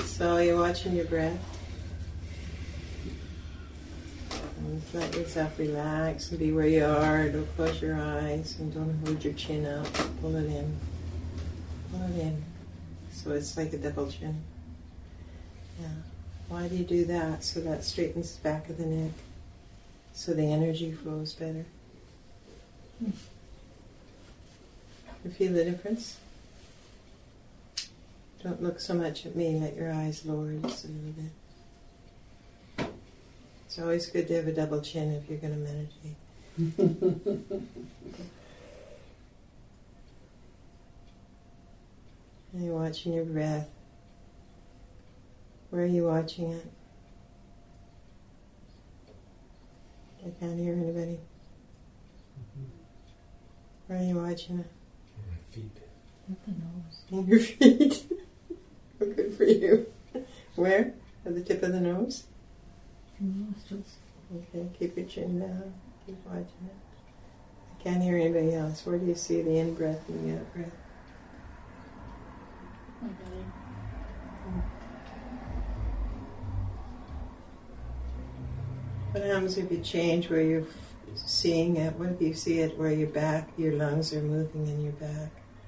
So you're watching your breath. And let yourself relax and be where you are. Don't close your eyes and don't hold your chin up. Pull it in. Pull it in. So it's like a double chin. Yeah. Why do you do that? So that straightens the back of the neck. So the energy flows better. You feel the difference? Don't look so much at me. Let your eyes lower just a little bit. It's always good to have a double chin if you're going to meditate. And you're watching your breath. Where are you watching it? I can't hear anybody. Where are you watching it? My feet. At the nose. In your feet. Oh, good for you. Where? At the tip of the nose? Nostrils. Okay, keep your chin down. Keep watching it. I can't hear anybody else. Where do you see the in-breath and the out-breath? My belly. What happens if you change where you're seeing it? What if you see it where your back, your lungs are moving in your back?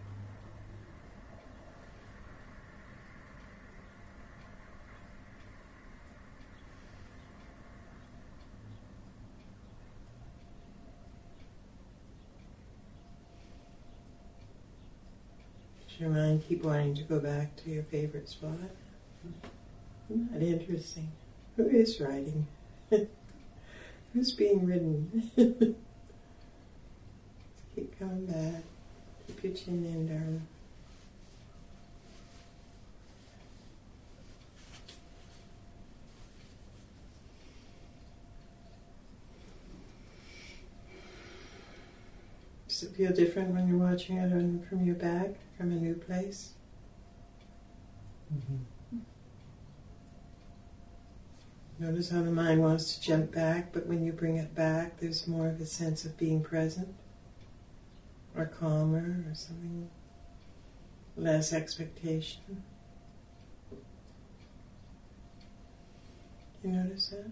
Does your mind keep wanting to go back to your favorite spot? Isn't that interesting? Who is riding? Who's being ridden? Keep coming back. Keep your chin in, darling. Does it feel different when you're watching it from your back, from a new place? Mm-hmm. Notice how the mind wants to jump back, but when you bring it back, there's more of a sense of being present, or calmer, or something, less expectation. You notice that?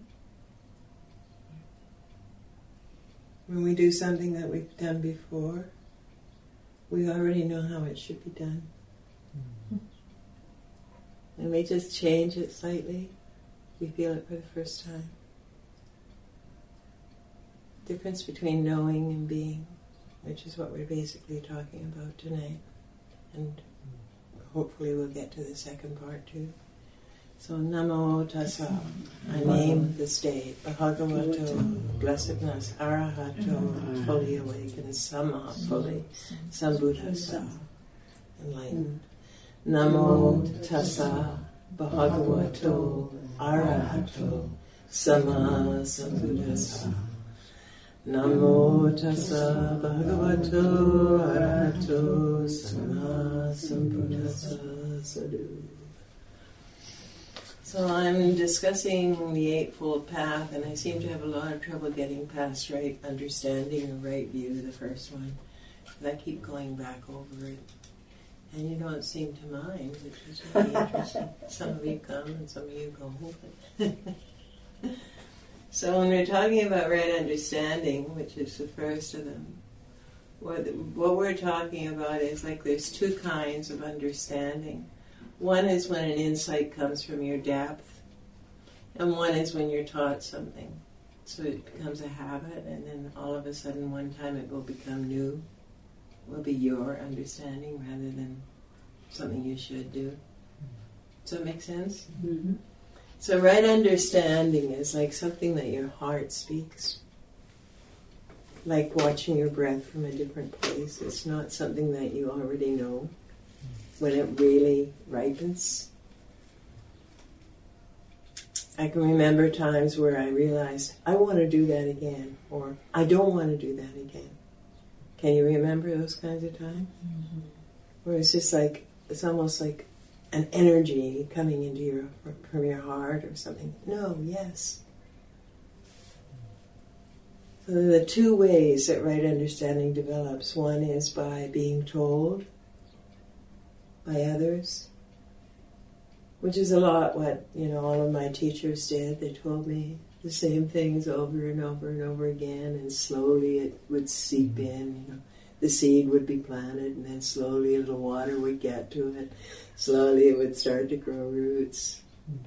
When we do something that we've done before, we already know how it should be done. Mm-hmm. And we just change it slightly. We feel it for the first time. Difference between knowing and being, which is what we're basically talking about tonight. And hopefully we'll get to the second part too. So Namo Tassa, I name the state, Bhagavato, blessedness, Arahato, fully awakened, Sama, fully, Sambuddhasa, enlightened. Namo Tassa, Bhagavato, Arahato, Sama Sambuddhasa. Namo Tassa Bhagavato Arahato Sama Sambuddhasa Sadhu. So I'm discussing the Eightfold Path, and I seem to have a lot of trouble getting past right understanding or right view, the first one. Because I keep going back over it. And you don't seem to mind, which is really interesting. Some of you come and some of you go. So when we're talking about right understanding, which is the first of them, what we're talking about is like there's two kinds of understanding. One is when an insight comes from your depth, and one is when you're taught something. So it becomes a habit, and then all of a sudden one time it will become new. Will be your understanding rather than something you should do. Does that make sense? Mm-hmm. So right understanding is like something that your heart speaks. Like watching your breath from a different place. It's not something that you already know. When it really ripens. I can remember times where I realized, I want to do that again, or I don't want to do that again. Can you remember those kinds of times? Mm-hmm. Where it's just like, it's almost like an energy coming into from your heart or something. No, yes. So there are the two ways that right understanding develops. One is by being told by others. which is a lot what, all of my teachers did. They told me the same things over and over and over again, and slowly it would seep in. The seed would be planted, and then slowly a little water would get to it. Slowly it would start to grow roots.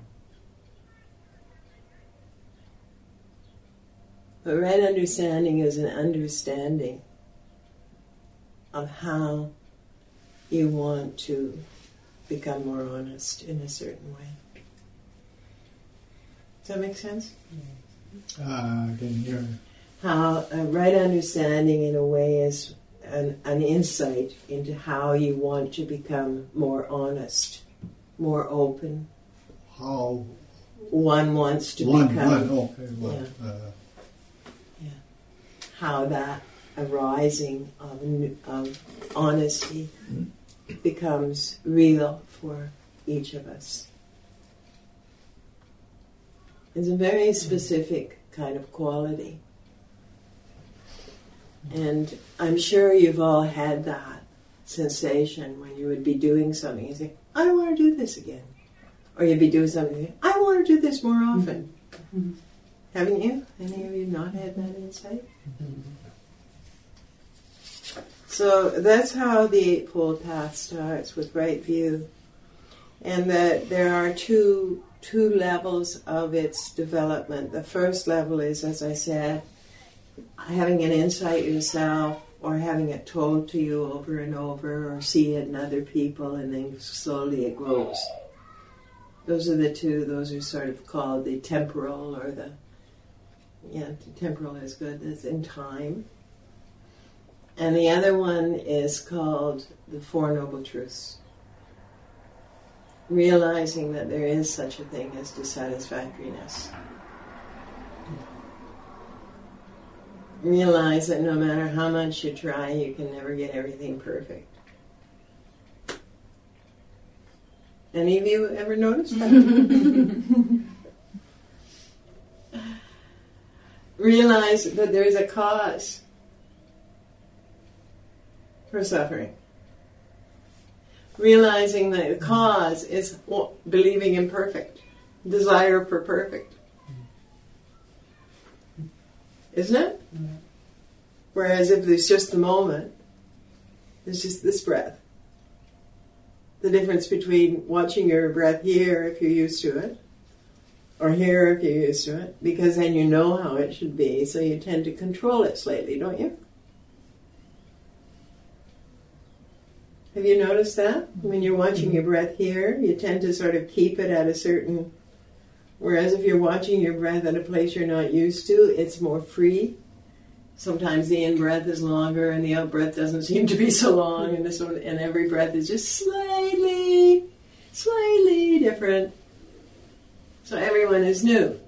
But right understanding is an understanding of how you want to become more honest in a certain way. Does that make sense? I didn't hear. How a right understanding in a way is an insight into how you want to become more honest, more open. How one wants to one, become. okay, well, How that arising of honesty becomes real for each of us. It's a very specific kind of quality. And I'm sure you've all had that sensation when you would be doing something. You say, I don't want to do this again. Or you'd be doing something, I want to do this more often. Mm-hmm. Haven't you? Any of you not had that insight? Mm-hmm. So that's how the Eightfold Path starts, with right view. And that there are two levels of its development. The first level is, as I said, having an insight yourself, or having it told to you over and over, or see it in other people, and then slowly it grows. Those are the two. Those are sort of called the temporal, or the temporal is good, that's in time. And the other one is called the Four Noble Truths. Realizing that there is such a thing as dissatisfactoriness. Realize that no matter how much you try, you can never get everything perfect. Any of you ever noticed that? Realize that there is a cause for suffering. Realizing that the cause is believing in perfect, desire for perfect. Isn't it? Mm-hmm. Whereas if there's just the moment, there's just this breath. The difference between watching your breath here if you're used to it, or here if you're used to it, because then you know how it should be, so you tend to control it slightly, don't you? Have you noticed that? When you're watching your breath here, you tend to sort of keep it at a certain... Whereas if you're watching your breath at a place you're not used to, it's more free. Sometimes the in-breath is longer and the out-breath doesn't seem to be so long, and every breath is just slightly different. So everyone is new.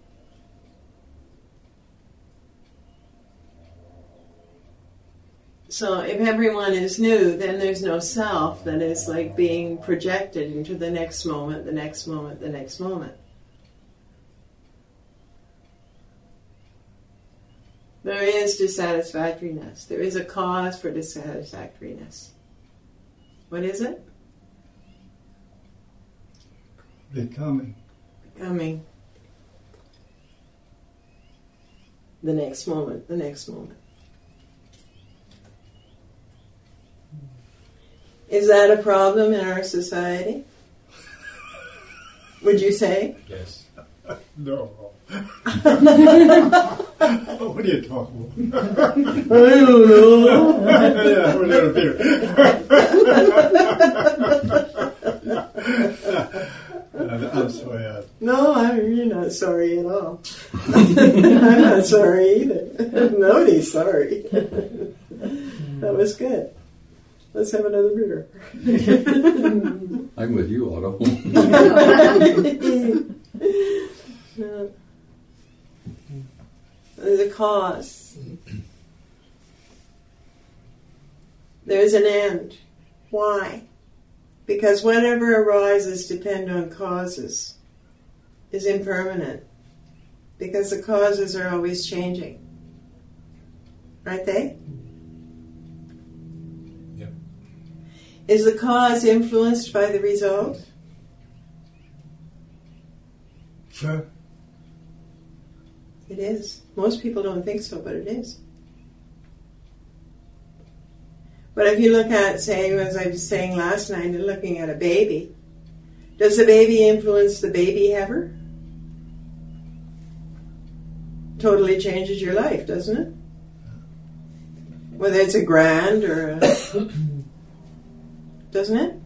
So if everyone is new, then there's no self that is like being projected into the next moment, the next moment, the next moment. There is dissatisfactoriness. There is a cause for dissatisfactoriness. What is it? Becoming. The next moment, the next moment. Is that a problem in our society? Would you say? Yes. No. What are you talking about? I don't know. Yeah, we're little beer. I'm sorry. No, you're not sorry at all. I'm not sorry either. Nobody's sorry. That was good. Let's have another beer. I'm with you, Otto. There's a cause. There's an end. Why? Because whatever arises depend on causes, is impermanent. Because the causes are always changing. Aren't they? Yep. Is the cause influenced by the result? Sure. It is. Most people don't think so, but it is. But if you look at, say, as I was saying last night, looking at a baby, does the baby influence the baby ever? Totally changes your life, doesn't it? Whether it's a grand or a... doesn't it?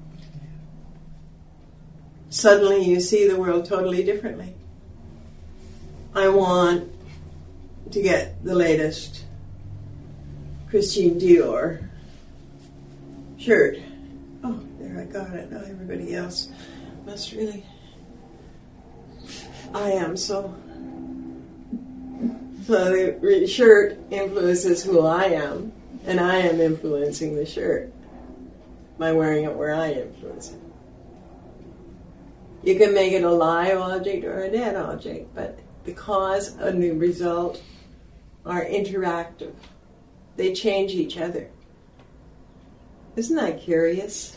Suddenly you see the world totally differently. I want to get the latest Christian Dior shirt. Oh, there, I got it. Now everybody else must really... I am so... So the shirt influences who I am, and I am influencing the shirt by wearing it where I influence it. You can make it a live object or a dead object, but the cause and the result are interactive. They change each other. Isn't that curious?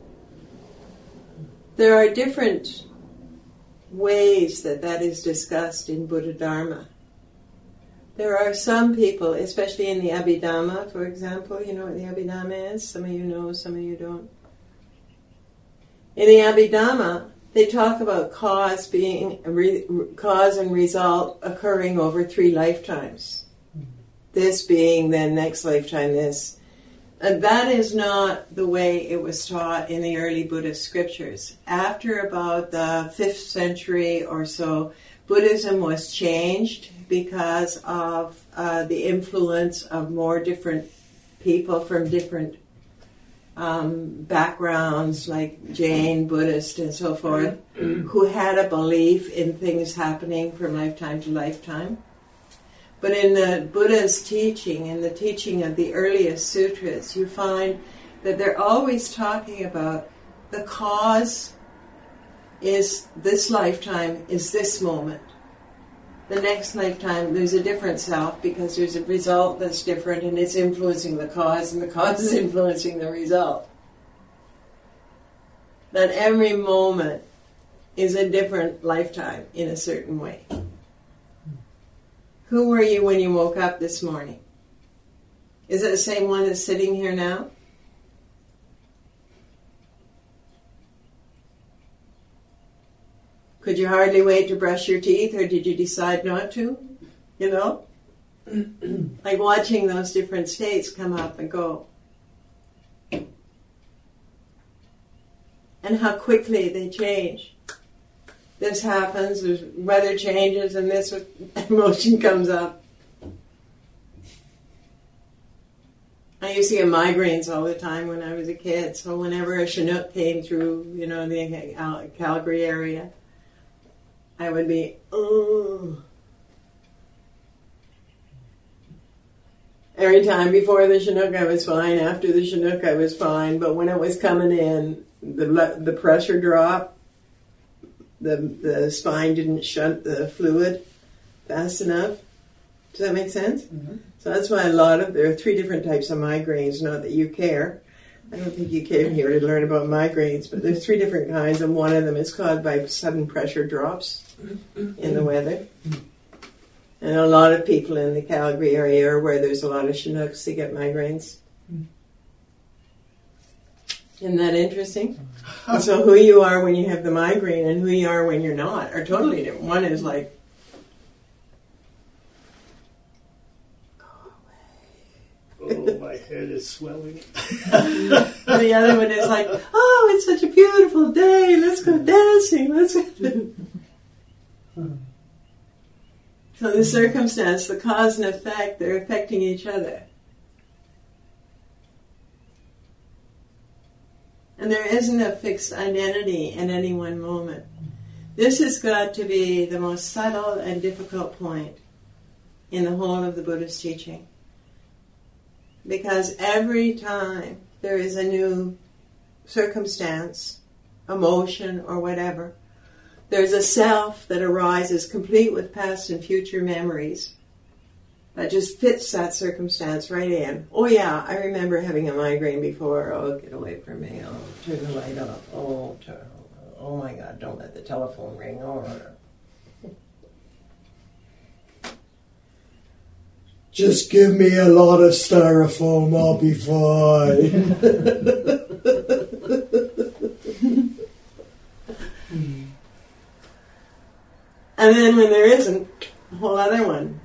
There are different ways that is discussed in Buddha Dharma. There are some people, especially in the Abhidhamma, for example, you know what the Abhidhamma is? Some of you know, some of you don't. In the Abhidhamma, they talk about cause and result occurring over 3 lifetimes. This being then next lifetime this. And that is not the way it was taught in the early Buddhist scriptures. After about the 5th century or so, Buddhism was changed because of the influence of more different people from different backgrounds, like Jain, Buddhist, and so forth, who had a belief in things happening from lifetime to lifetime. But in the Buddha's teaching, in the teaching of the earliest sutras, you find that they're always talking about the cause is this lifetime, is this moment. The next lifetime, there's a different self because there's a result that's different and it's influencing the cause and the cause is influencing the result. That every moment is a different lifetime in a certain way. Who were you when you woke up this morning? Is it the same one that's sitting here now? Could you hardly wait to brush your teeth, or did you decide not to? You know? Like watching those different states come up and go. And how quickly they change. This happens, there's weather changes, and this emotion comes up. I used to get migraines all the time when I was a kid, so whenever a Chinook came through, you know, the Calgary area, I would be, oh. Every time before the Chinook I was fine, after the Chinook I was fine, but when it was coming in, the pressure dropped, the spine didn't shunt the fluid fast enough. Does that make sense? Mm-hmm. So that's why there are 3 different types of migraines, not that you care. I don't think you came here to learn about migraines, but there's 3 different kinds, and one of them is caused by sudden pressure drops in the weather. And a lot of people in the Calgary area are where there's a lot of Chinooks, they get migraines. Isn't that interesting? And so who you are when you have the migraine and who you are when you're not are totally different. One is like, Oh, my head is swelling. and the other one is like, oh, it's such a beautiful day, let's go dancing, let's go. So the circumstance, the cause and effect, they're affecting each other. And there isn't a fixed identity in any one moment. This has got to be the most subtle and difficult point in the whole of the Buddhist teaching. Because every time there is a new circumstance, emotion, or whatever, there's a self that arises complete with past and future memories that just fits that circumstance right in. Oh yeah, I remember having a migraine before. Oh, get away from me. Oh, turn the light off. Oh my God, don't let the telephone ring. Oh, Just give me a lot of styrofoam, I'll be fine. And then when there isn't, a whole other one.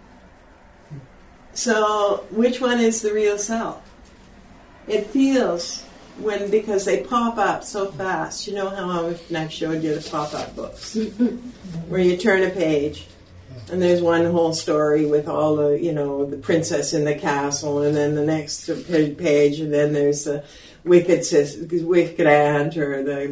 So, which one is the real self? It feels because they pop up so fast. You know how often I've showed you the pop-up books, where you turn a page, and there's one whole story with all the, the princess in the castle, and then the next page, and then there's the wicked aunt, or the,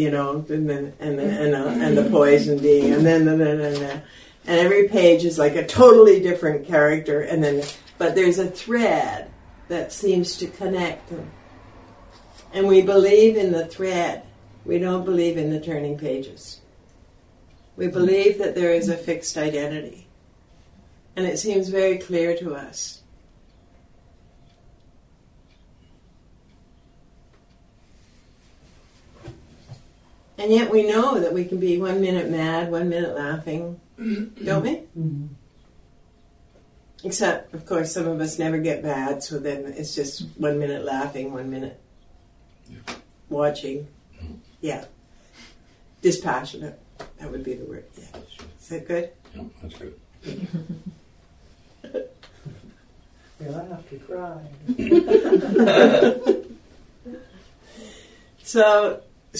and the poison being, and then and every page is like a totally different character, and then, but there's a thread that seems to connect them. And we believe in the thread. We don't believe in the turning pages. We believe that there is a fixed identity. And it seems very clear to us. And yet we know that we can be 1 minute mad, 1 minute laughing, don't we? Mm-hmm. Except, of course, some of us never get mad, so then it's just 1 minute laughing, 1 minute watching. Yeah. Dispassionate. That would be the word. Yeah. Is that good? Yeah, that's good. Yeah, I have to cry. So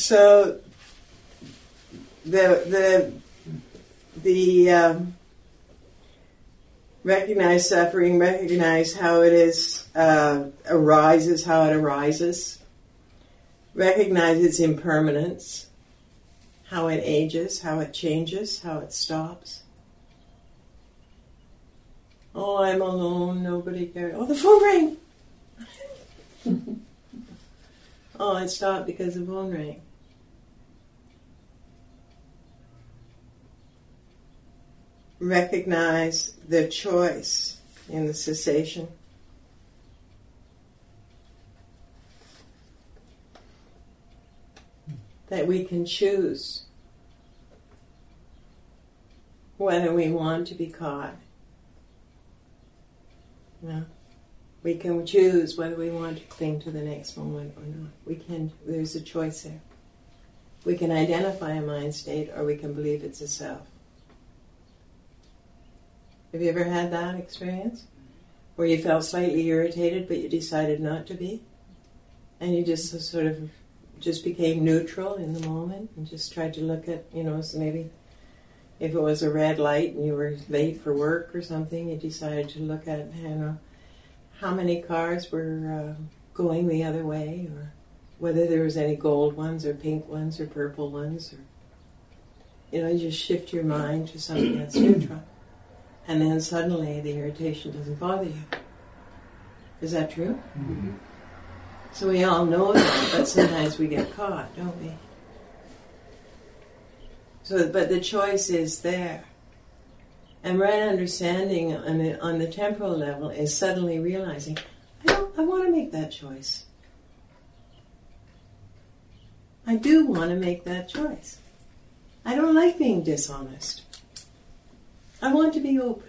the recognize suffering, recognize how it is arises, how it arises, recognize its impermanence, how it ages, how it changes, how it stops. Oh, I'm alone, nobody cares. Oh, the phone rang! Oh, it stopped because the phone rang. Recognize the choice in the cessation. That we can choose whether we want to be caught. No. We can choose whether we want to cling to the next moment or not. There's a choice there. We can identify a mind state, or we can believe it's a self. Have you ever had that experience? Where you felt slightly irritated, but you decided not to be? And you just sort of just became neutral in the moment and just tried to look at, so maybe if it was a red light and you were late for work or something, you decided to look at, how many cars were going the other way, or whether there was any gold ones or pink ones or purple ones, or you just shift your mind to something that's neutral, and then suddenly the irritation doesn't bother you. Is that true? Mm-hmm. So we all know that, but sometimes we get caught, don't we? So, but the choice is there. And right understanding on the temporal level is suddenly realizing, I want to make that choice. I do want to make that choice. I don't like being dishonest. I want to be open.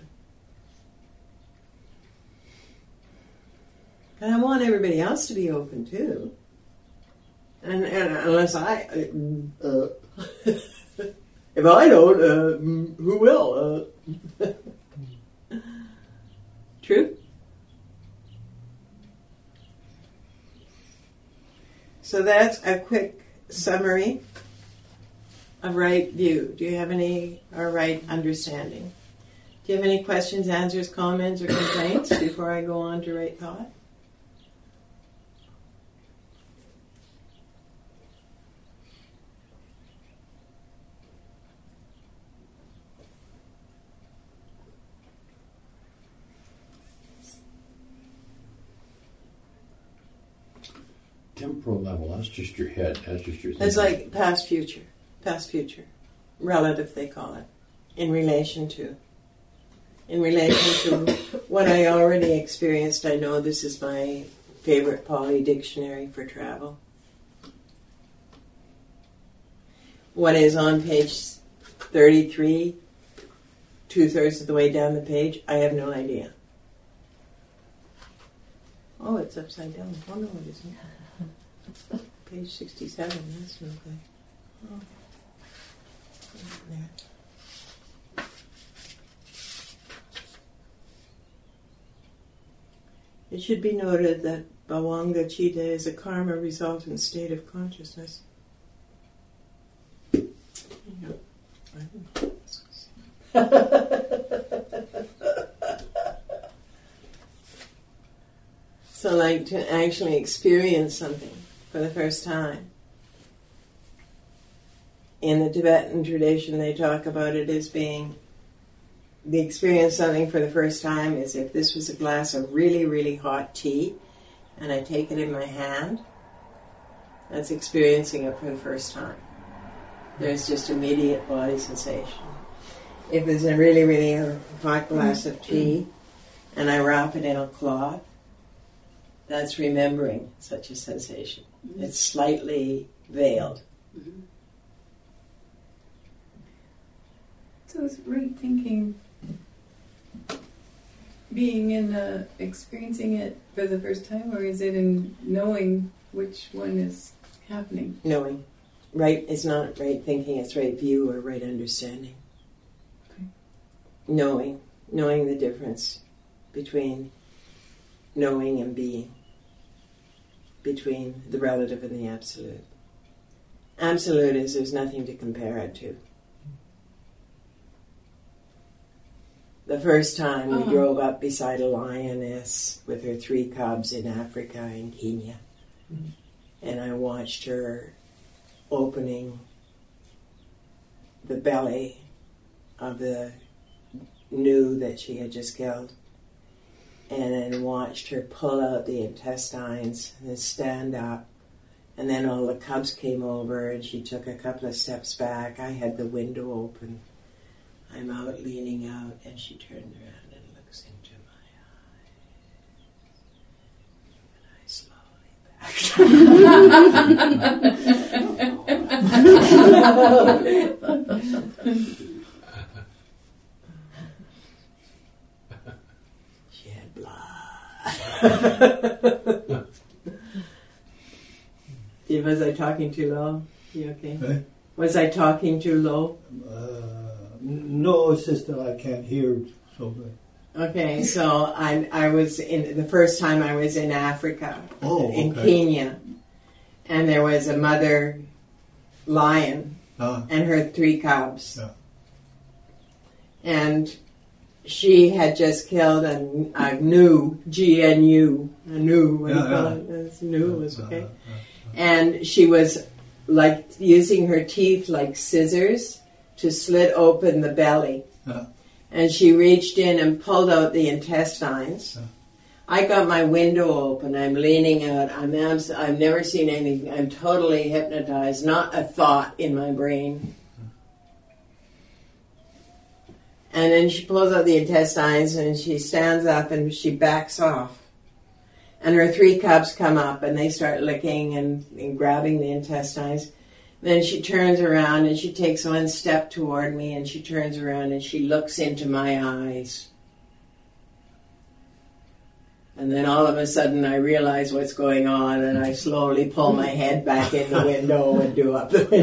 And I want everybody else to be open too. And unless if I don't, who will? True? So that's a quick summary of right view. Do you have any right understanding? Do you have any questions, answers, comments, or complaints before I go on to right thought? Temporal level, that's just your head, that's just your thinking. It's like past, future, relative they call it, in relation to what I already experienced. I know this is my favorite Pali dictionary for travel. What is on page 33, 2/3 of the way down the page, I have no idea. Oh, it's upside down. Oh, no, it isn't. Page 67, that's no good. Oh. There. It should be noted that Bhavanga Chitta is a karma resultant state of consciousness. Yeah. So like to actually experience something for the first time. In the Tibetan tradition, they talk about it as being the experience something for the first time is if this was a glass of really, really hot tea and I take it in my hand, that's experiencing it for the first time. There's just immediate body sensation. If it's a really, really hot glass of tea and I wrap it in a cloth, that's remembering such a sensation. It's slightly veiled. So is right thinking being in experiencing it for the first time, or is it in knowing which one is happening? Knowing. Right is not right thinking, it's right view or right understanding. Okay. Knowing the difference between knowing and being, between the relative and the absolute. Absolute is there's nothing to compare it to. The first time we drove up beside a lioness with her 3 cubs in Africa, in Kenya, and I watched her opening the belly of the gnu that she had just killed, and then watched her pull out the intestines and then stand up, and then all the cubs came over and she took a couple of steps back. I had the window open. I'm out leaning out, and she turned around and looks into my eyes. She had blood. Was I talking too low? You okay? Eh? Was I talking too low? No, it's just that I can't hear so good. Okay, so I was in the first time I was in Africa, in okay. Kenya, and there was a mother lion and her 3 cubs, and she had just killed a gnu, GNU, a gnu. What do you call it? It's gnu was okay, and she was like using her teeth like scissors to slit open the belly. And she reached in and pulled out the intestines. I got my window open. I'm leaning out. I've never seen anything. I'm totally hypnotized. Not a thought in my brain. And then she pulls out the intestines and she stands up and she backs off. And her 3 cubs come up and they start licking and grabbing the intestines. Then she turns around and she takes 1 step toward me and she turns around and she looks into my eyes. And then all of a sudden I realize what's going on and I slowly pull my head back in the window and do up the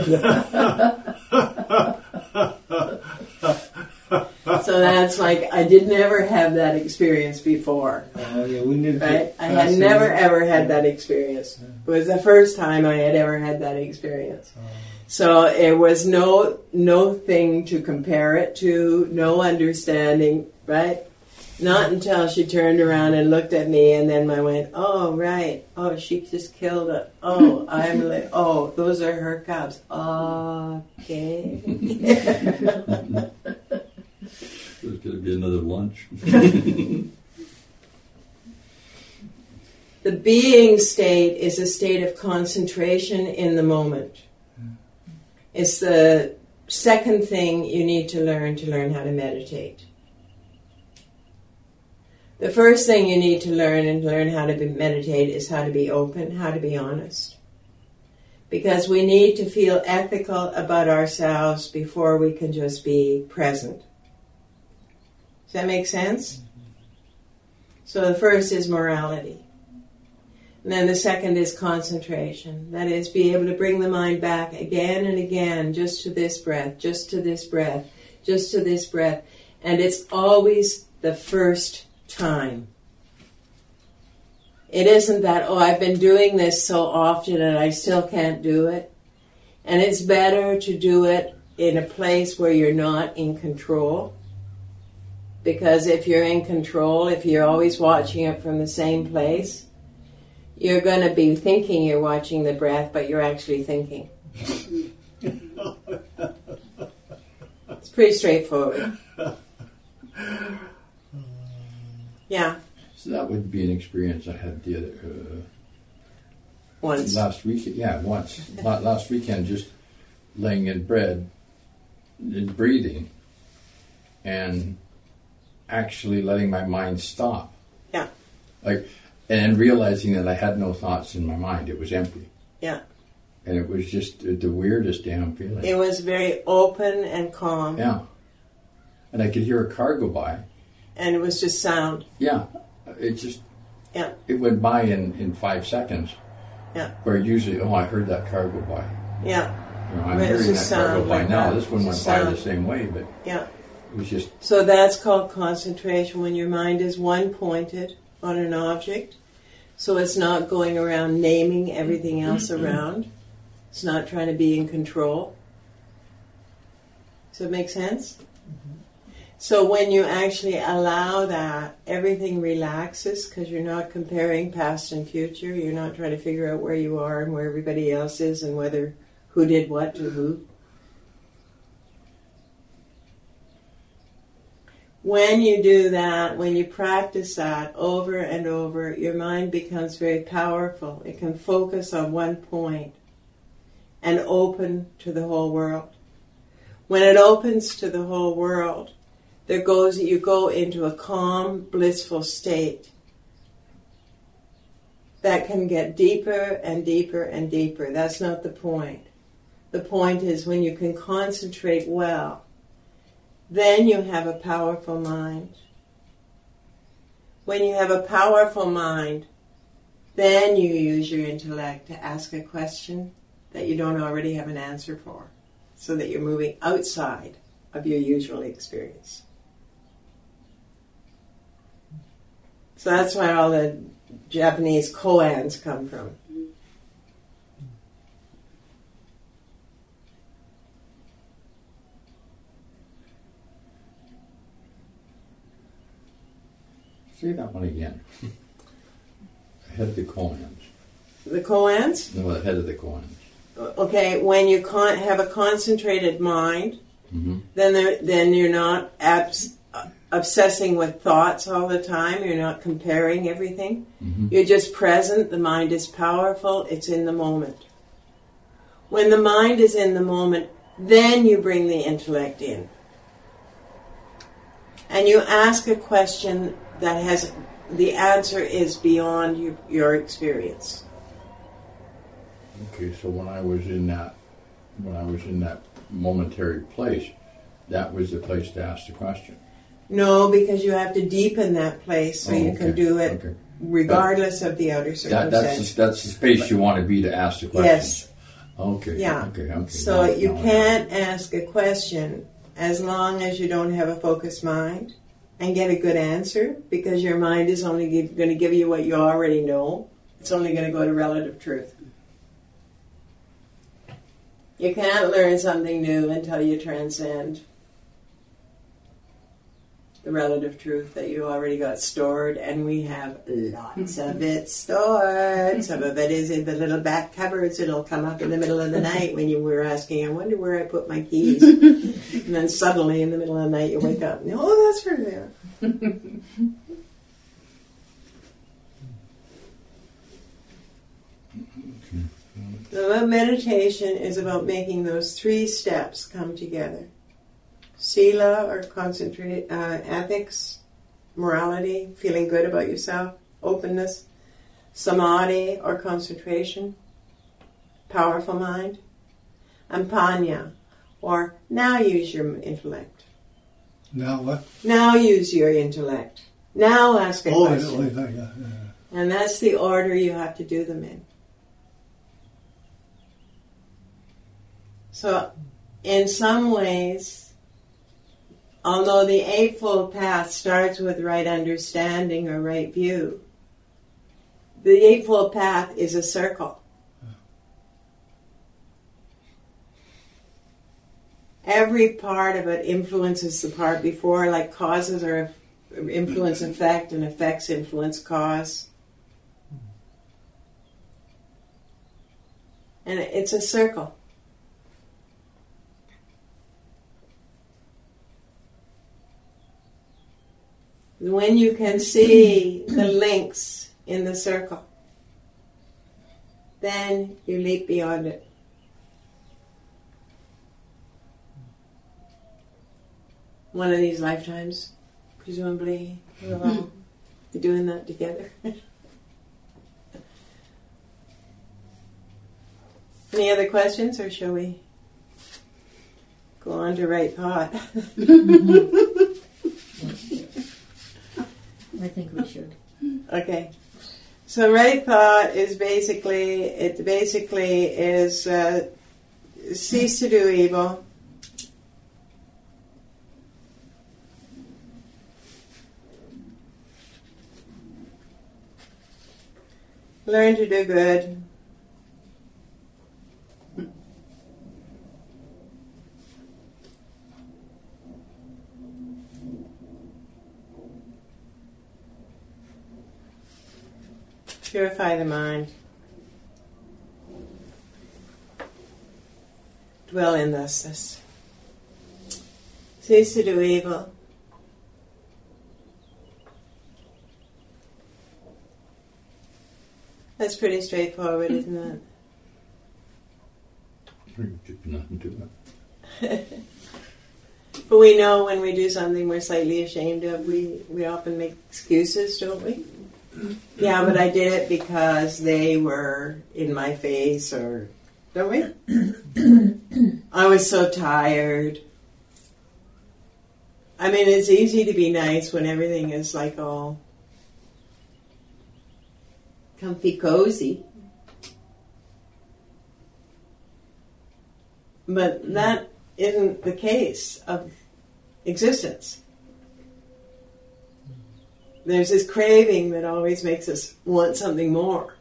window. So that's like, I did never have that experience before. Right? I had never ever had that experience. It was the first time I had ever had that experience. So it was no thing to compare it to, no understanding, right? Not until she turned around and looked at me and then I went, oh, right. Oh, she just killed it. Oh, I'm like, oh, those are her cubs. Okay. There's going to be another lunch. The being state is a state of concentration in the moment. It's the second thing you need to learn how to meditate. The first thing you need to learn how to meditate is how to be open, how to be honest. Because we need to feel ethical about ourselves before we can just be present. Does that make sense? So the first is morality. And then the second is concentration. That is, be able to bring the mind back again and again, just to this breath, just to this breath, just to this breath. And it's always the first time. It isn't that, oh, I've been doing this so often and I still can't do it. And it's better to do it in a place where you're not in control. Because if you're in control, if you're always watching it from the same place, you're going to be thinking you're watching the breath, but you're actually thinking. It's pretty straightforward. Yeah. So that would be an experience I had the other, Once. last weekend. Yeah, once. Last weekend, just laying in bed, and breathing, and actually letting my mind stop. Yeah. And realizing that I had no thoughts in my mind. It was empty. Yeah. And it was just the weirdest damn feeling. It was very open and calm. Yeah. And I could hear a car go by. And it was just sound. Yeah. It just... Yeah. It went by in 5 seconds. Yeah. Where usually, I heard that car go by. Yeah. You know, I'm But it's hearing that just car go sound by like now. that. This one It's went just by sound. the same way, but Yeah. it was just... So that's called concentration, when your mind is one-pointed on an object. So it's not going around naming everything else around. It's not trying to be in control. Does it make sense? So when you actually allow that, everything relaxes because you're not comparing past and future. You're not trying to figure out where you are and where everybody else is and whether who did what to who. When you do that, when you practice that over and over, your mind becomes very powerful. It can focus on one point and open to the whole world. When it opens to the whole world, you go into a calm, blissful state that can get deeper and deeper and deeper. That's not the point. The point is when you can concentrate well, then you have a powerful mind. When you have a powerful mind, then you use your intellect to ask a question that you don't already have an answer for, so that you're moving outside of your usual experience. So that's where all the Japanese koans come from. Say that one again. Ahead of the koans. The koans? No, ahead of the koans. Okay, when you can't have a concentrated mind, then you're not obsessing with thoughts all the time. You're not comparing everything. You're just present. The mind is powerful. It's in the moment. When the mind is in the moment, then you bring the intellect in. And you ask a question that has the answer is beyond your experience. Okay, so when I was in that momentary place, that was the place to ask the question. No, because you have to deepen that place so you can do it regardless of the outer circumstance. That's the space you want to be to ask the question. Yes. Okay. Yeah. Okay. So you can't ask a question as long as you don't have a focused mind and get a good answer, because your mind is only going to give you what you already know. It's only going to go to relative truth. You can't learn something new until you transcend the relative truth that you already got stored, and we have lots of it stored. Some of it is in the little back cupboards. It'll come up in the middle of the night when you were asking, I wonder where I put my keys. And then suddenly in the middle of the night you wake up, oh, that's for there. So meditation is about making those 3 steps come together. Sila, or ethics, morality, feeling good about yourself, openness. Samadhi, or concentration, powerful mind. And panya, or now use your intellect. Now what? Now use your intellect. Now ask a question. Yeah. And that's the order you have to do them in. So, in some ways, although the Eightfold Path starts with right understanding or right view, the Eightfold Path is a circle. Every part of it influences the part before, like causes or influence effect and effects influence cause. And it's a circle. When you can see the links in the circle, then you leap beyond it. One of these lifetimes, presumably, we'll all be doing that together. Any other questions, or shall we go on to right thought? I think we should. Okay. So right thought is basically cease to do evil. Learn to do good. Purify the mind. Dwell in thusness. Cease to do evil. That's pretty straightforward, isn't it? Nothing to it. But we know when we do something we're slightly ashamed of, we often make excuses, don't we? Yeah, but I did it because they were in my face, or don't we? I was so tired. I mean, it's easy to be nice when everything is like all comfy cozy. But that isn't the case of existence. There's this craving that always makes us want something more.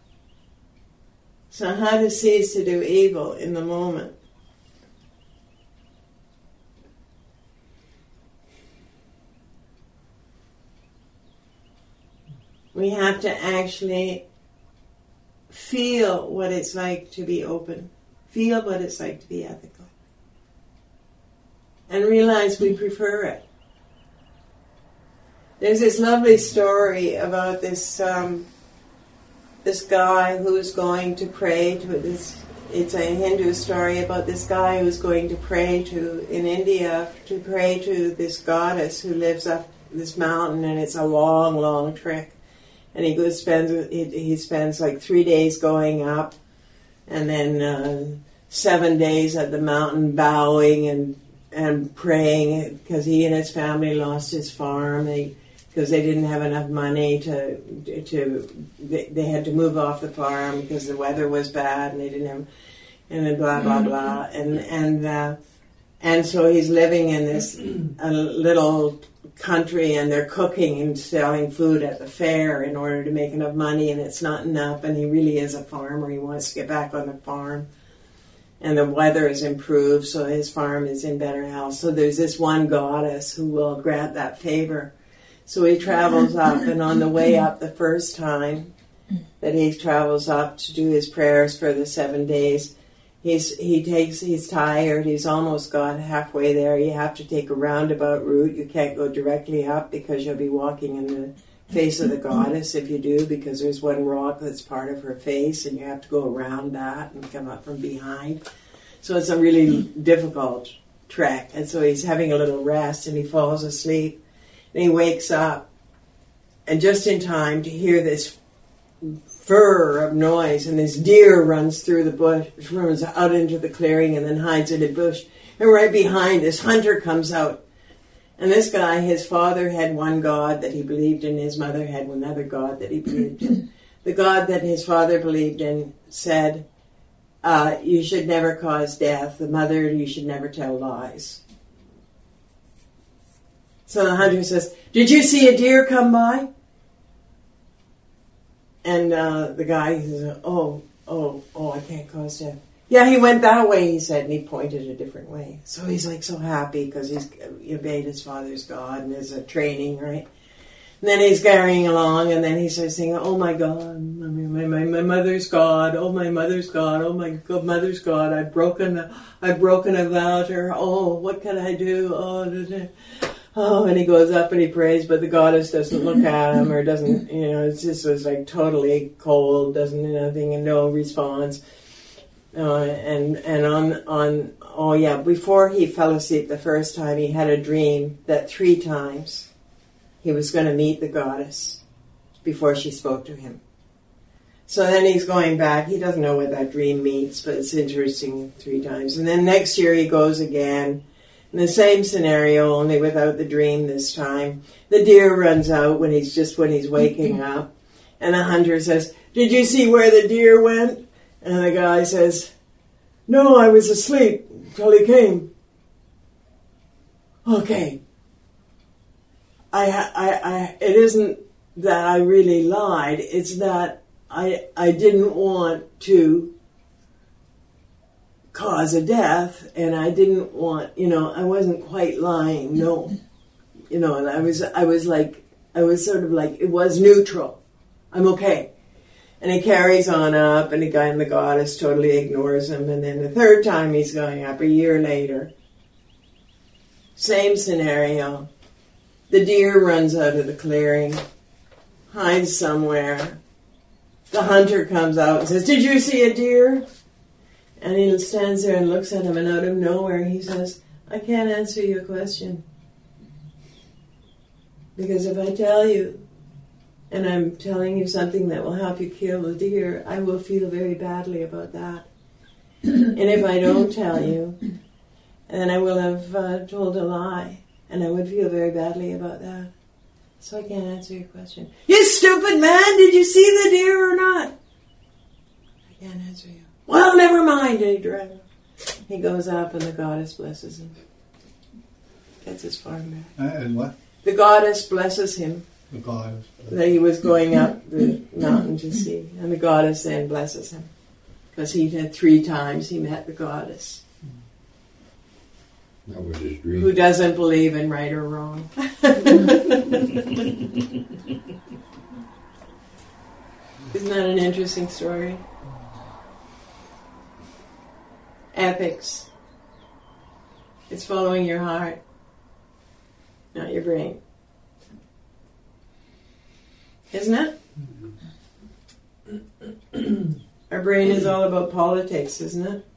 So how to cease to do evil in the moment? We have to actually feel what it's like to be open. Feel what it's like to be ethical. And realize we prefer it. There's this lovely story about this this guy who's going to pray to this. It's a Hindu story about this guy who's going to pray to in India to pray to this goddess who lives up this mountain, and it's a long, long trek. And he spends like 3 days going up, and then 7 days at the mountain bowing and praying, because he and his family lost his farm. Because they didn't have enough money they had to move off the farm because the weather was bad, and they didn't have, and then blah blah blah, and so he's living in this little country, and they're cooking and selling food at the fair in order to make enough money, and it's not enough, and he really is a farmer. He wants to get back on the farm, and the weather has improved, so his farm is in better health. So there's this one goddess who will grant that favor. So he travels up, and on the way up the first time that he travels up to do his prayers for the 7 days, he's tired, he's almost got halfway there. You have to take a roundabout route. You can't go directly up because you'll be walking in the face of the goddess if you do, because there's one rock that's part of her face, and you have to go around that and come up from behind. So it's a really difficult trek, and so he's having a little rest, and he falls asleep. And he wakes up, and just in time to hear this furr of noise, and this deer runs through the bush, runs out into the clearing, and then hides in a bush. And right behind, this hunter comes out, And this guy, his father had one God that he believed in, his mother had another God that he believed in. The God that his father believed in said, you should never cause death. The mother, you should never tell lies. So the hunter says, did you see a deer come by? And the guy says, oh, I can't cause death. Yeah, he went that way, he said, and he pointed a different way. So he's like so happy because he's obeyed his father's God and is a training, right? And then he's carrying along, and then he starts saying, oh my God, my mother's God, oh my mother's God, oh my mother's God, I've broken a vow to her, oh, what can I do, oh, and he goes up and he prays, but the goddess doesn't look at him or doesn't, it just was like totally cold, doesn't do nothing and no response. Before he fell asleep the first time, he had a dream that 3 times he was going to meet the goddess before she spoke to him. So then he's going back. He doesn't know what that dream means, but it's interesting 3 times. And then next year he goes again. In the same scenario, only without the dream this time. The deer runs out when he's waking up. And the hunter says, did you see where the deer went? And the guy says, no, I was asleep till he came. Okay. It isn't that I really lied. It's that I didn't want to cause a death, and I didn't want, I wasn't quite lying. No, and I was sort of like, it was neutral. I'm okay. And he carries on up, and the goddess totally ignores him. And then the 3rd time he's going up, a year later, same scenario. The deer runs out of the clearing, hides somewhere. The hunter comes out and says, did you see a deer? And he stands there and looks at him, and out of nowhere he says, I can't answer your question. Because if I tell you, and I'm telling you something that will help you kill the deer, I will feel very badly about that. And if I don't tell you, then I will have told a lie, and I would feel very badly about that. So I can't answer your question. You stupid man, did you see the deer or not? I can't answer you. Well, never mind. He goes up, and the goddess blesses him. Gets his farm back. And what? The goddess blesses him. The goddess. That he was going up the mountain to see. And the goddess then blesses him. Because he had 3 times he met the goddess. That was his dream. Who doesn't believe in right or wrong. Isn't that an interesting story? Ethics. It's following your heart, not your brain. Isn't it? Our brain is all about politics, isn't it?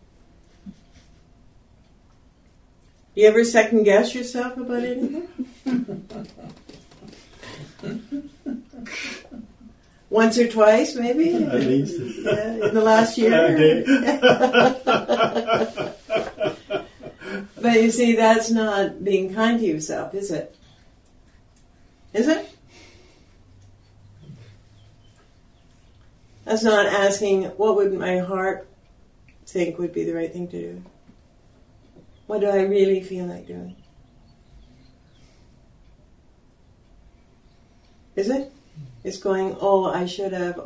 Do you ever second guess yourself about anything? Once or twice, maybe? At least. Yeah, in the last year. But you see, that's not being kind to yourself, is it? Is it? That's not asking, what would my heart think would be the right thing to do? What do I really feel like doing? Is it? It's going, oh, I should have,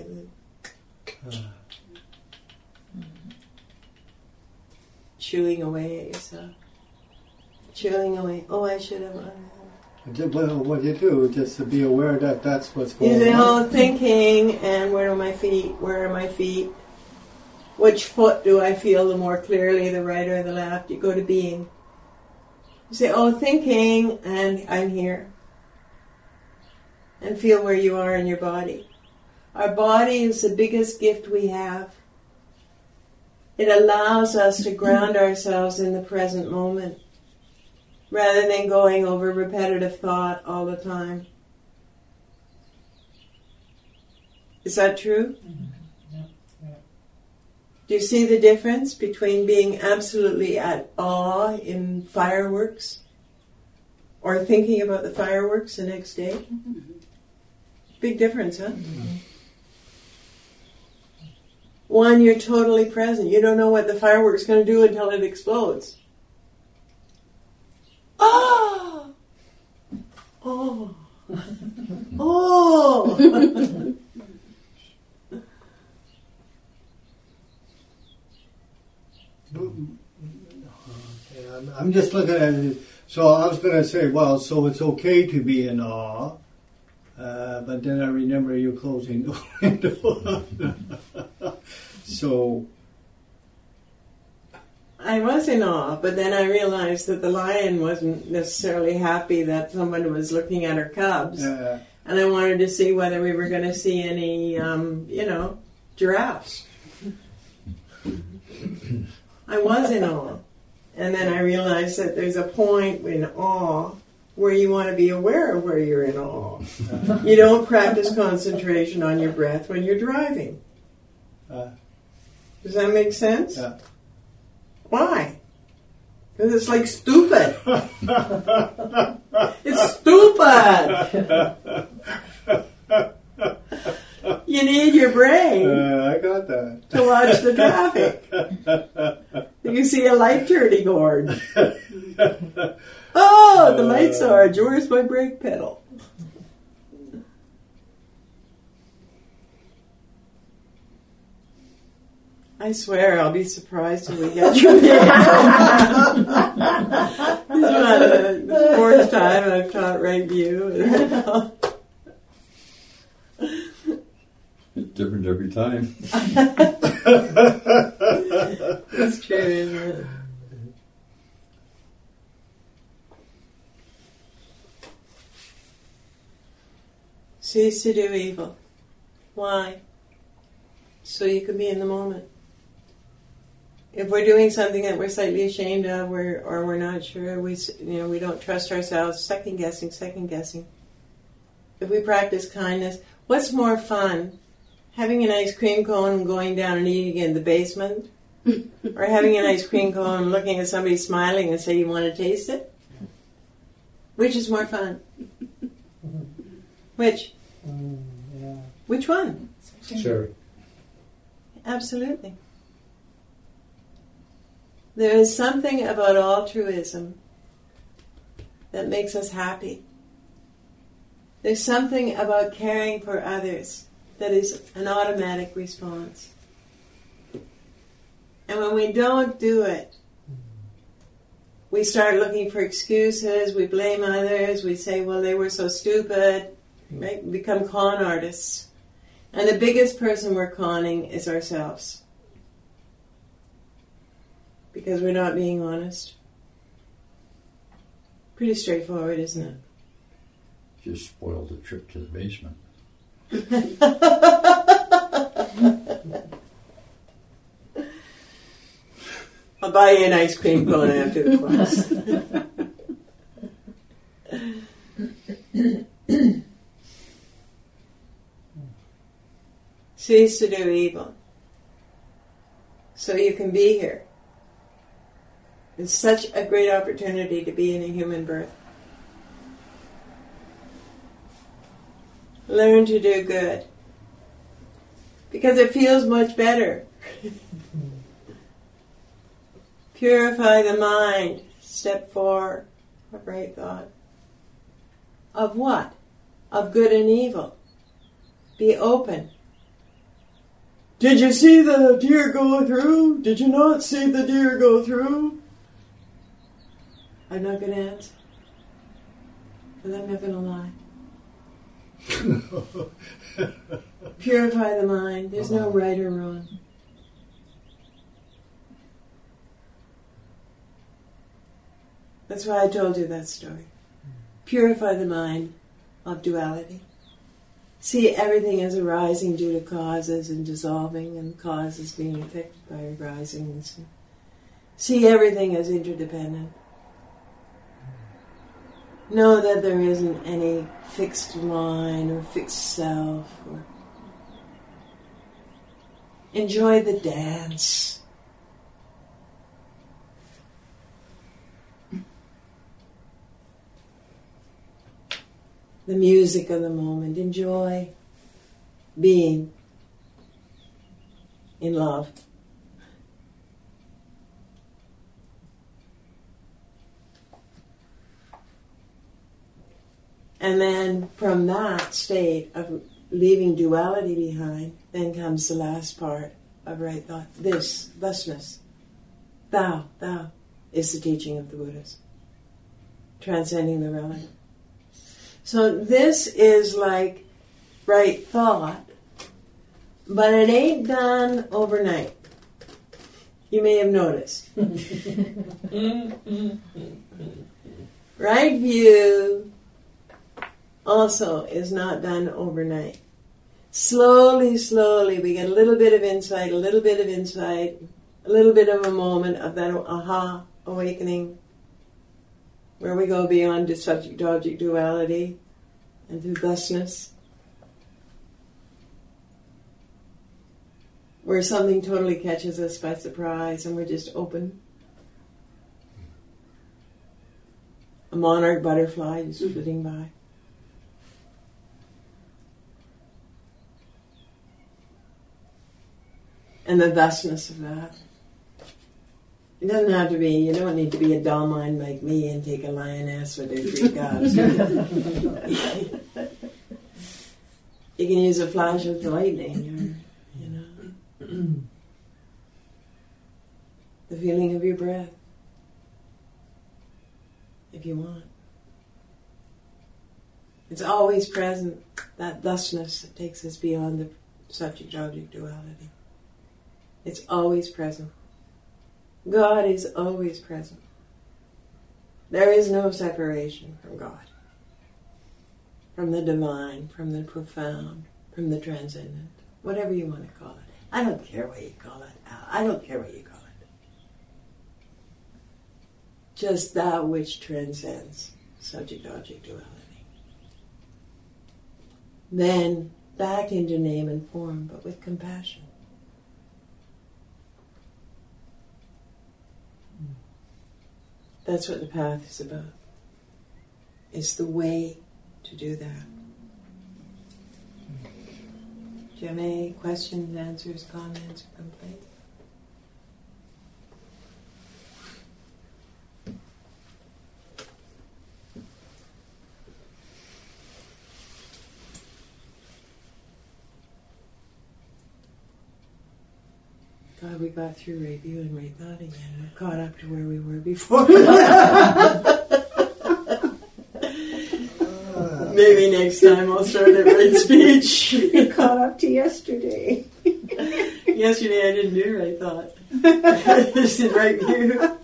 chewing away at yourself. Chewing away, I should have. Well, what you do, just to be aware that that's what's going You on. know, thinking, and where are my feet? Where are my feet? Which foot do I feel the more clearly, the right or the left? You go to being. You say, thinking, and I'm here. And feel where you are in your body. Our body is the biggest gift we have. It allows us to ground ourselves in the present moment, rather than going over repetitive thought all the time. Is that true? Do you see the difference between being absolutely at awe in fireworks Or thinking about the fireworks the next day. Big difference, huh? One, you're totally present. You don't know what the firework's going to do until it explodes. Oh! Oh! Oh! Okay, I'm just looking at it. So I was going to say, well, so it's okay to be in awe, but then I remember you closing the window. So I was in awe, but then I realized that the lion wasn't necessarily happy that someone was looking at her cubs. And I wanted to see whether we were going to see any, giraffes. I was in awe. And then I realized that there's a point in awe where you want to be aware of where you're in awe. You don't practice concentration on your breath when you're driving. Does that make sense? Yeah. Why? Because it's like stupid. It's stupid. You need your brain I got that. to watch the traffic. You see a light turning on. Oh, the light's orange. Where's my brake pedal? I swear I'll be surprised when we get through the This is not the fourth time I've taught right view. It's different every time. It's true, isn't it? Cease to do evil. Why? So you can be in the moment. If we're doing something that we're slightly ashamed of, or we're not sure, we don't trust ourselves, second guessing. If we practice kindness, what's more fun? Having an ice cream cone and going down and eating in the basement? Or having an ice cream cone and looking at somebody smiling and say, you want to taste it? Which is more fun? Which? Yeah. Which one? Sure. Absolutely. There is something about altruism that makes us happy. There's something about caring for others that is an automatic response. And when we don't do it, we start looking for excuses, we blame others, we say, well, they were so stupid, right? We become con artists. And the biggest person we're conning is ourselves. Because we're not being honest. Pretty straightforward, isn't it? Just spoiled the trip to the basement. I'll buy you an ice cream cone after the class. Cease to do evil. So you can be here. It's such a great opportunity to be in a human birth. Learn to do good. Because it feels much better. Purify the mind. Step 4 of right thought. Of what? Of good and evil. Be open. Did you see the deer go through? Did you not see the deer go through? I'm not going to answer. Because I'm not going to lie. Purify the mind. There's no right or wrong. That's why I told you that story. Purify the mind of duality. See everything as arising due to causes and dissolving, and causes being affected by arising. See everything as interdependent. Know that there isn't any fixed line or fixed self. Or enjoy the dance. the music of the moment. Enjoy being in love. And then from that state of leaving duality behind, then comes the last part of right thought. This, thusness, thou is the teaching of the Buddhas. Transcending the relative. So this is like right thought, but it ain't done overnight. You may have noticed. Right view also is not done overnight. Slowly, we get a little bit of insight, a little bit of a moment of that aha awakening, where we go beyond the subject-object duality and through thusness, where something totally catches us by surprise and we're just open. A monarch butterfly just flitting by. And the thusness of that. It doesn't have to be, you don't need to be a dull mind like me and take a lioness with their 3 cubs. You can use a flash of lightning, or, you know. The feeling of your breath, if you want. It's always present, that thusness that takes us beyond the subject-object duality. It's always present. God is always present. There is no separation from God, from the divine, from the profound, from the transcendent, whatever you want to call it. I don't care what you call it. I don't care what you call it. Just that which transcends subject-object duality. Then back into name and form, but with compassion. That's what the path is about. It's the way to do that. Do you have any questions, answers, comments, or complaints? God, we got through review and right thought again. We're caught up to where we were before. Maybe next time I'll start at right speech. You caught up to yesterday. Yesterday I didn't do right thought. Just did right view.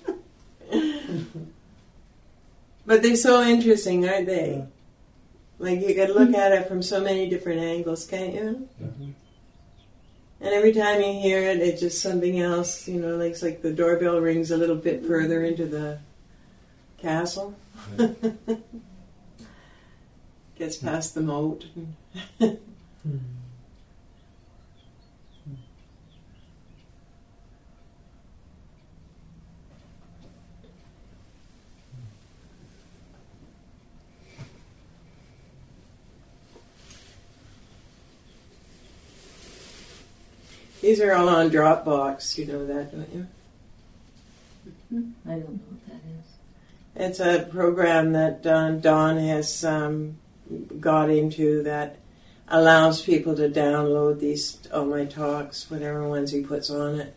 But they're so interesting, aren't they? Like you got to look at it from so many different angles, can't you? Mm-hmm. And every time you hear it, it's just something else. You know, like it's like the doorbell rings a little bit further into the castle. Gets past the moat. These are all on Dropbox. You know that, don't you? I don't know what that is. It's a program that Don has got into that allows people to download these, all my talks, whatever ones he puts on it.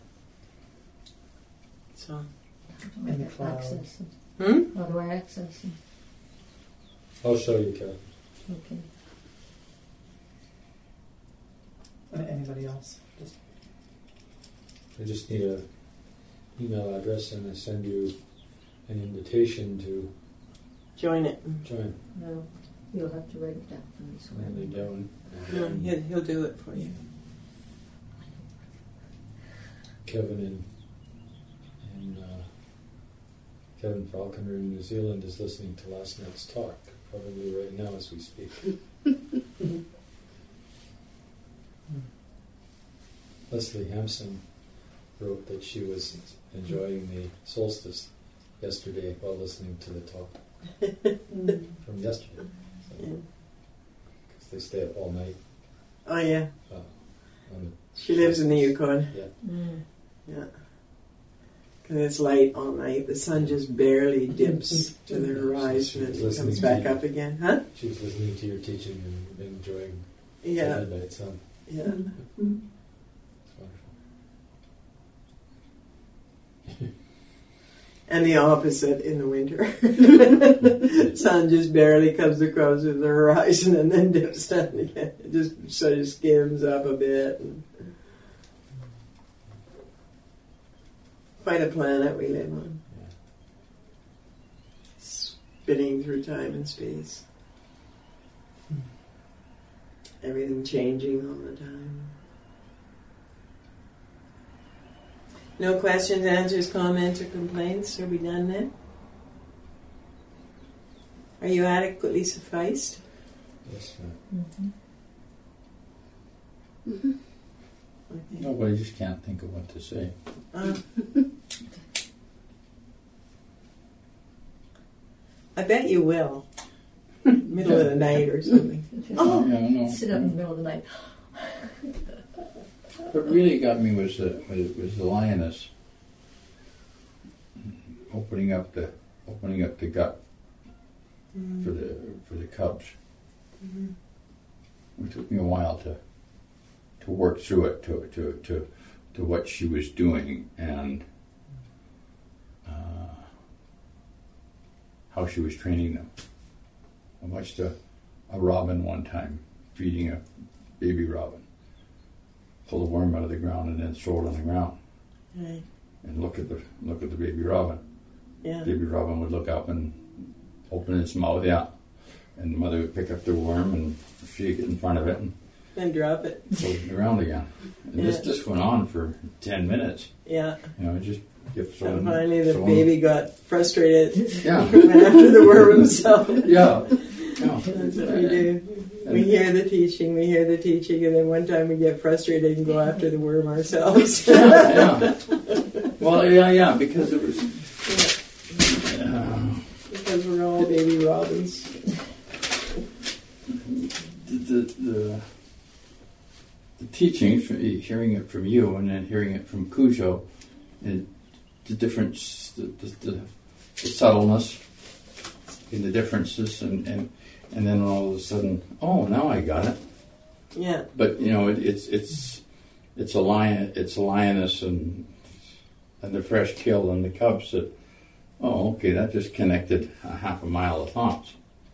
So. How do I access it? Hmm? How do I access it? I'll show you, Kevin. Okay. Anybody else? I just need a email address and I send you an invitation to Join it. join. No, you'll have to write it down for me. So I Randy remember. Doan, He'll do it for you. Kevin and Kevin Falconer in New Zealand is listening to last night's talk, probably right now as we speak. Leslie Hampson wrote that she was enjoying the solstice yesterday while listening to the talk from yesterday. So, Yeah. they stay up all night. Oh yeah, On she lives in the Yukon. Mm. Yeah. Because it's light all night. The sun just barely dips to the horizon and it comes back up again. Huh? she was listening to your teaching and enjoying Yeah. the midnight sun. Yeah. Mm. It's wonderful. And the opposite in the winter. Sun just barely comes across the horizon and then dips down again. It just sort of skims up a bit. Quite a planet we live on. Yeah. Spinning through time and space. Everything changing all the time. No questions, answers, comments, or complaints? Are we done then? Are you adequately sufficed? Yes, ma'am. Mm-hmm. Okay. No, but I just can't think of what to say. I bet you will. Middle of the night or something. Oh. Yeah, I know. Sit up in the middle of the night. What really got me was the lioness opening up the gut for the cubs. Mhm. It took me a while to work through it to what she was doing and how she was training them. I watched a robin one time feeding a baby robin. Pull the worm out of the ground and then throw it on the ground. Right. And look at the baby robin. Yeah. Baby robin would look up and open its mouth, yeah. And the mother would pick up the worm and shake it in front of it and Then drop it. throw it around again. And this just went on for 10 minutes. Yeah. You know, just kept And throwing. finally the throwing- baby got frustrated. Yeah. Went after the worm himself. Yeah. Yeah. That's what we do. We hear the teaching, and then one time we get frustrated and go after the worm ourselves. Yeah. Well, yeah, because it was. Because we're all baby robins. The teachings, hearing it from you and then hearing it from Cujo, and the difference, the subtleness in the differences, and then all of a sudden, oh, now I got it. Yeah. But you know, it's a lioness and the fresh kill and the cubs that, oh, okay, that just connected a half a mile of thoughts.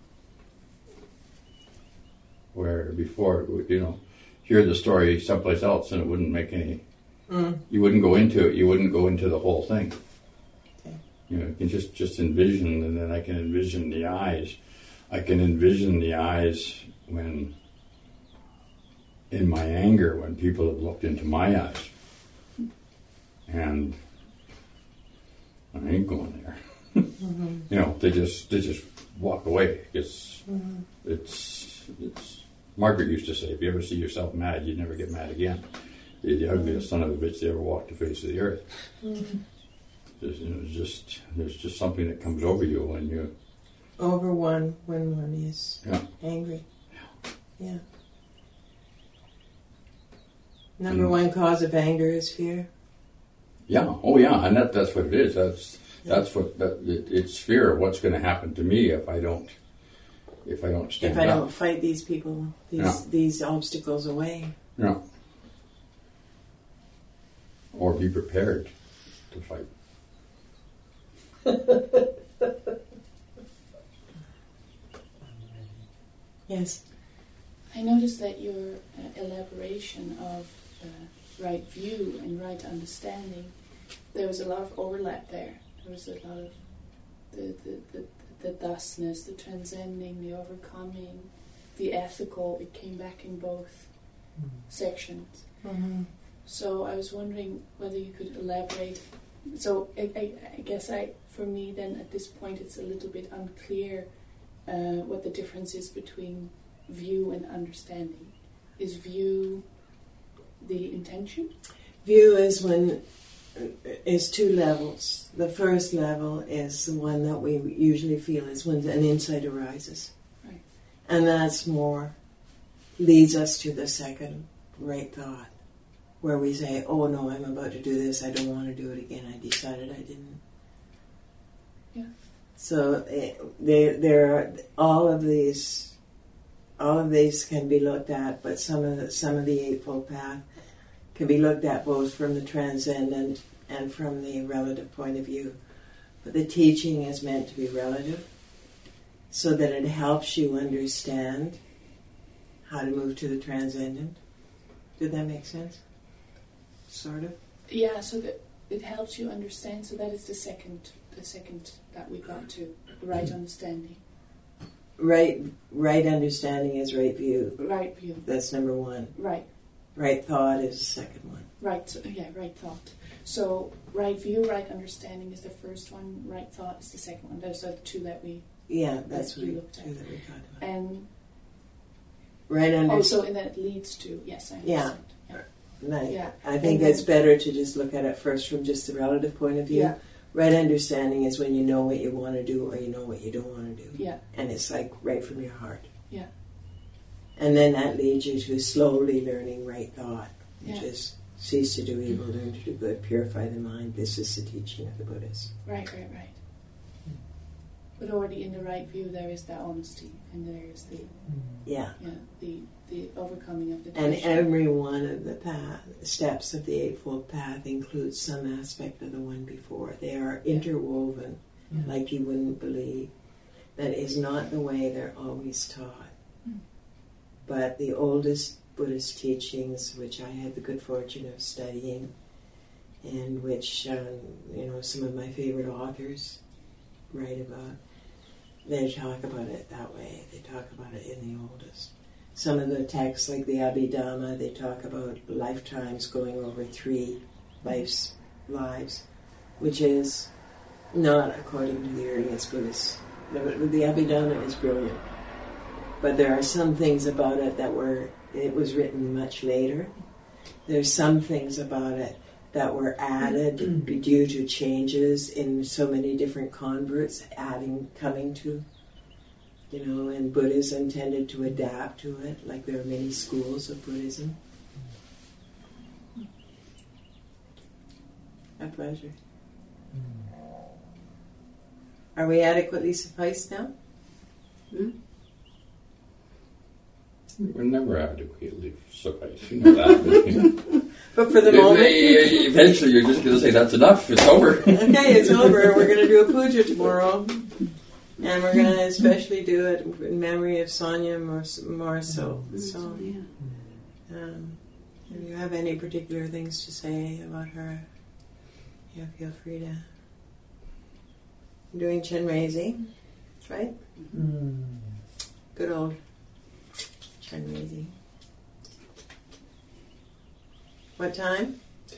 Where before, you know, hear the story someplace else and it wouldn't make any. You wouldn't go into it. You wouldn't go into the whole thing. Okay. You know, you can just envision, and then I can envision the eyes. I can envision the eyes when, in my anger, when people have looked into my eyes, and I ain't going there. You know, they just walk away. It's Margaret used to say, if you ever see yourself mad, you'd never get mad again. You're the ugliest son of a bitch that ever walked the face of the earth. There's just something that comes over you when you. Over one when one is angry. Yeah. Number one cause of anger is fear. Yeah. Oh, yeah. And that's what it is. That's what it's fear of what's going to happen to me if I don't stand If I up. don't fight these people, these obstacles away. Yeah. Or be prepared to fight. Yes. I noticed that your elaboration of right view and right understanding, there was a lot of overlap there. There was a lot of the thusness, the transcending, the overcoming, the ethical. It came back in both sections. Mm-hmm. So I was wondering whether you could elaborate. So I guess for me then at this point it's a little bit unclear what the difference is between view and understanding. Is view the intention? View is two levels. The first level is the one that we usually feel is when an insight arises. Right. And that's more leads us to the second right thought, where we say, oh no, I'm about to do this, I don't want to do it again, I decided I didn't. Yeah. So there are all of these can be looked at, but some of the Eightfold Path can be looked at both from the transcendent and from the relative point of view. But the teaching is meant to be relative, so that it helps you understand how to move to the transcendent. Did that make sense? Sort of? Yeah, so that it helps you understand. So that is the second that we got to, right understanding. Right understanding is right view. Right view. That's number one. Right. Right thought is the second one. Right thought. So right view, right understanding is the first one. Right thought is the second one. Those are the two that we. Yeah, that's that what we we looked at. talked about. And Right also, and that leads to yes, I understand. Right. Yeah. I think And it's better to just look at it first from just the relative point of view. Yeah. Right understanding is when you know what you want to do or you know what you don't want to do. Yeah. And it's like right from your heart. Yeah. And then that leads you to slowly learning right thought, which Yeah. is cease to do evil, learn to do good, purify the mind. This is the teaching of the Buddhists. Right. But already in the right view, there is that honesty, and there is the the overcoming of the And tension. every one of the steps of the Eightfold Path includes some aspect of the one before. They are interwoven, like you wouldn't believe. That is not the way they're always taught. But the oldest Buddhist teachings, which I had the good fortune of studying, and which some of my favorite authors write about, they talk about it that way. They talk about it in the oldest. Some of the texts, like the Abhidhamma, they talk about lifetimes going over 3 lives, which is not according to the earliest Buddhists. The Abhidhamma is brilliant, but there are some things about it it was written much later. There's some things about it that were added due to changes in so many different converts coming to, and Buddhism tended to adapt to it, like there are many schools of Buddhism. A pleasure. Are we adequately sufficed now? We're never adequately sufficed. You know that. But for the moment... Eventually you're just going to say, that's enough, it's over. Okay, it's over. We're going to do a puja tomorrow. And we're going to especially do it in memory of Sonia more so. So, if you have any particular things to say about her, feel free to. I'm doing Chenrezig, right? Good old Chenrezig. What time?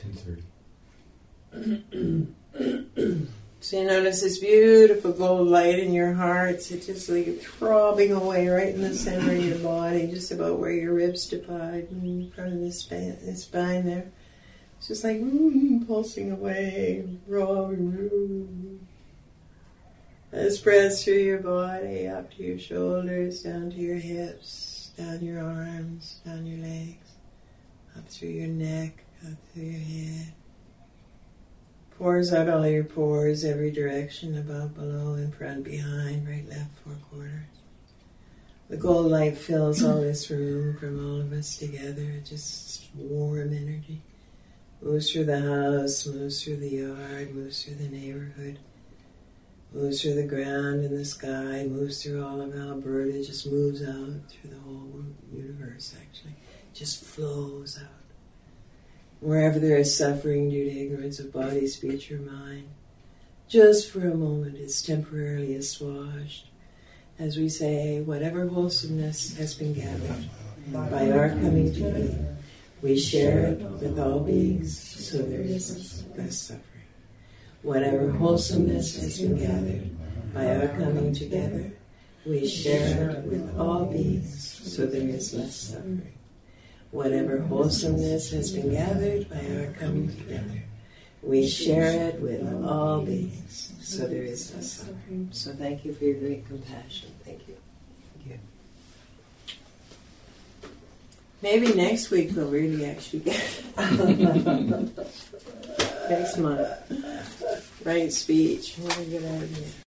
10:30. So you notice this beautiful gold light in your heart. It's just like throbbing away right in the center of your body, just about where your ribs divide in front of the spine there. It's just like pulsing away, throbbing. And it spreads through your body, up to your shoulders, down to your hips, down your arms, down your legs, up through your neck, up through your head. Pours out all your pores, every direction, above, below, in front, behind, right, left, 4 quarters. The gold light fills all this room from all of us together, just warm energy. Moves through the house, moves through the yard, moves through the neighborhood, moves through the ground and the sky, moves through all of Alberta, just moves out through the whole universe, actually. Just flows out. Wherever there is suffering due to ignorance of body, speech, or mind, just for a moment it's temporarily assuaged. As we say, whatever wholesomeness has been gathered by our coming to be, we share it with all beings, so there is less suffering. Whatever wholesomeness has been gathered by our coming together, we share it with all beings, so there is less suffering. Whatever wholesomeness has been gathered by our coming together, we share it with all beings, so there is less suffering. So thank you for your great compassion. Thank you. Thank you. Maybe next week we'll really actually get next month. Right speech. What a good idea.